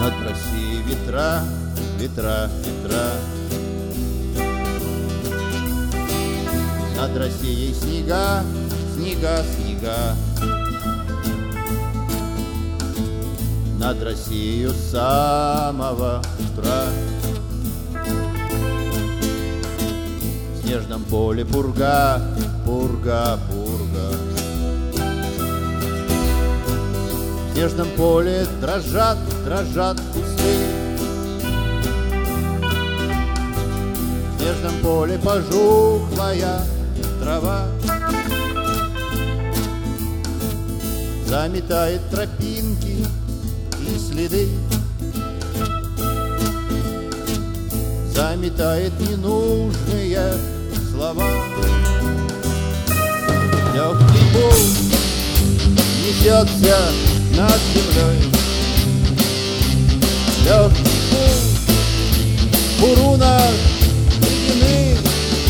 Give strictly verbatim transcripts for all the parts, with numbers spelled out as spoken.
Над Россией ветра, ветра, ветра. Над Россией снега, снега, снега. Над Россией с самого утра. В снежном поле пурга, пурга, пурга. В снежном поле дрожат, дрожат кусты. В снежном поле пожухлая трава. Заметает тропинки и следы. Заметает ненужные слова. Легкий путь несется над землей. Легкий путь в бурунах ледяных.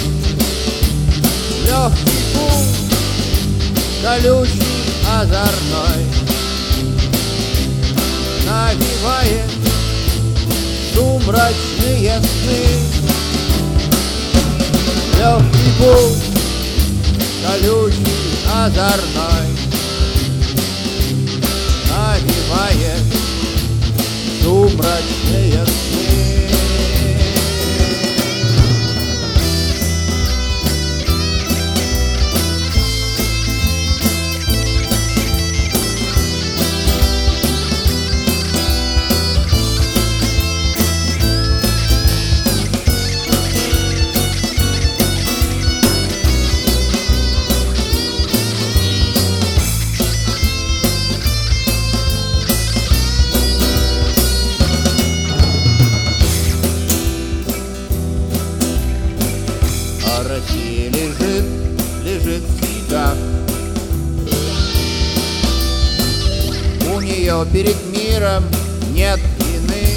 Легкий путь колючий, озорной, навевает сумрачные сны. Легкий путь колючий, озорной, навевает сумрачные сны. Россия лежит, лежит в снегах. У нее перед миром нет вины.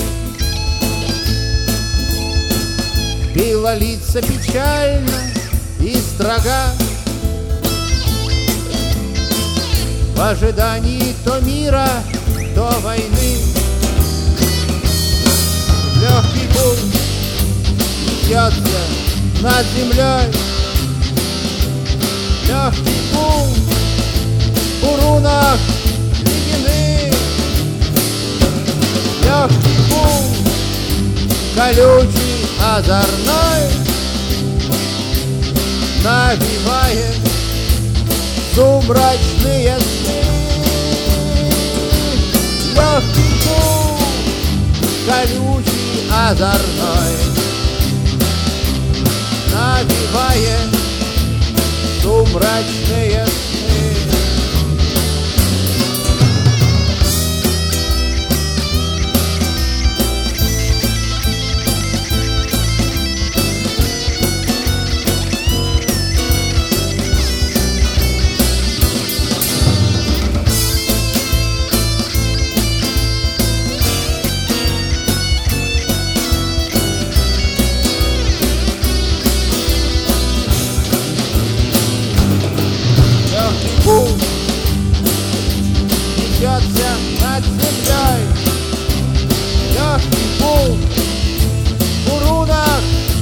Пила лица печально и строга. В ожидании то мира, то войны. Легкий путь несется над землей. Легкий путь в бурунах ледяных. Легкий путь колючий, озорной, навевает сумрачные сны. Легкий путь колючий, озорной, навевает сумрачные сны. Путь несется над землей. Легкий путь в бурунах